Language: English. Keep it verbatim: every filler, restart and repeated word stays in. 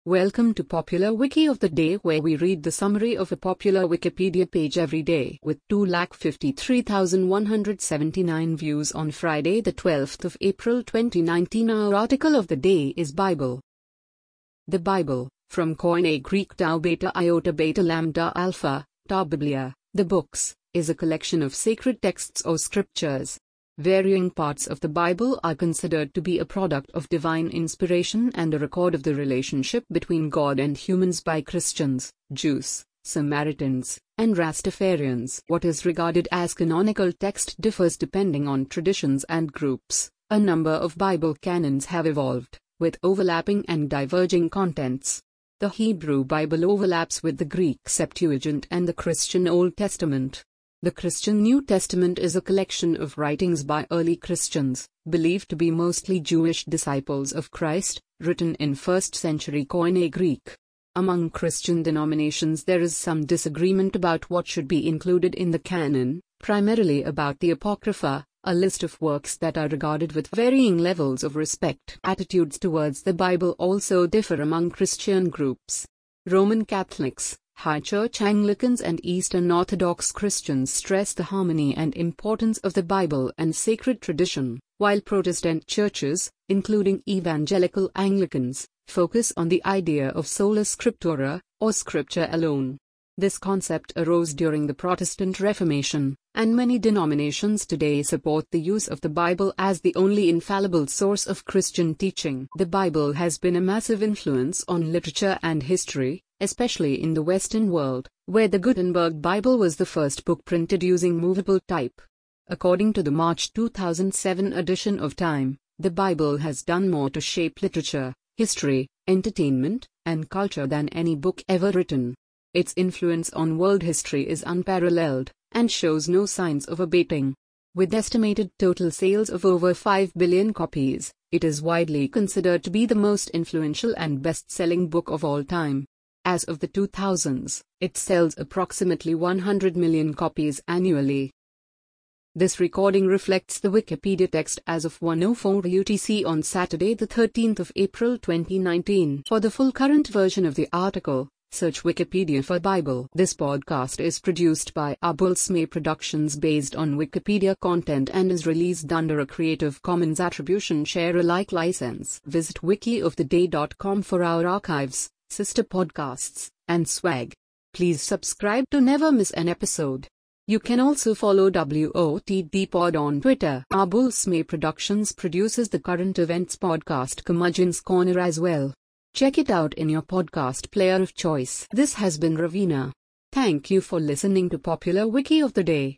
Welcome to Popular Wiki of the Day, where we read the summary of a popular Wikipedia page every day. With two lakh fifty-three thousand one hundred seventy-nine views on Friday the twelfth of April twenty nineteen, our article of the day is Bible. The Bible, from Koine Greek Tau Beta Iota Beta Lambda Alpha, Ta Biblia, the books, is a collection of sacred texts or scriptures. Varying parts of the Bible are considered to be a product of divine inspiration and a record of the relationship between God and humans by Christians, Jews, Samaritans, and Rastafarians. What is regarded as canonical text differs depending on traditions and groups. A number of Bible canons have evolved, with overlapping and diverging contents. The Hebrew Bible overlaps with the Greek Septuagint and the Christian Old Testament. The Christian New Testament is a collection of writings by early Christians, believed to be mostly Jewish disciples of Christ, written in first century Koine Greek. Among Christian denominations there is some disagreement about what should be included in the canon, primarily about the Apocrypha, a list of works that are regarded with varying levels of respect. Attitudes towards the Bible also differ among Christian groups. Roman Catholics, High Church Anglicans and Eastern Orthodox Christians stress the harmony and importance of the Bible and sacred tradition, while Protestant churches, including Evangelical Anglicans, focus on the idea of sola scriptura, or scripture alone. This concept arose during the Protestant Reformation, and many denominations today support the use of the Bible as the only infallible source of Christian teaching. The Bible has been a massive influence on literature and history, especially in the Western world, where the Gutenberg Bible was the first book printed using movable type. According to the March two thousand seven edition of Time, the Bible has done more to shape literature, history, entertainment, and culture than any book ever written. Its influence on world history is unparalleled, and shows no signs of abating. With estimated total sales of over five billion copies, it is widely considered to be the most influential and best-selling book of all time. As of the two thousands, it sells approximately one hundred million copies annually. This recording reflects the Wikipedia text as of one oh four U T C on Saturday the thirteenth of April twenty nineteen. For the full current version of the article, search Wikipedia for Bible. This podcast is produced by Abulsme Productions based on Wikipedia content and is released under a Creative Commons Attribution Share Alike license. Visit wiki of the day dot com for our archives, sister podcasts, and swag. Please subscribe to never miss an episode. You can also follow W O T D Pod on Twitter. Abulsme Productions produces the current events podcast Curmudgeon's Corner as well. Check it out in your podcast player of choice. This has been Ravina. Thank you for listening to Popular Wiki of the Day.